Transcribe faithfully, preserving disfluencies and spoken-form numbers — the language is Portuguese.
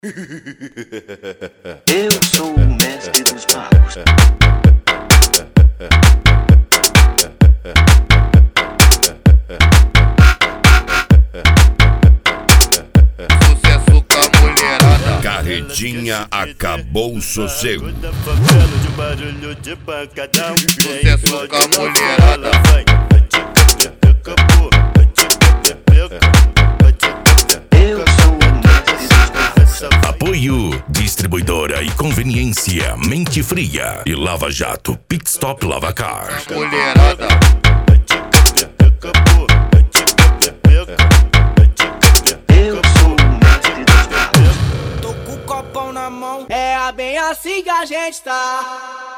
Eu sou o mestre dos magos. Sucesso com a mulherada. Carretinha acabou o sossego. Sucesso com a mulherada. Eu sou o mestre dos magos. Apoio Distribuidora e Conveniência Mente Fria e Lava Jato Pit Stop Lavacar. Mulherada. Eu sou o mestre dos magos. Tô com o copão na mão, é bem assim que a gente tá.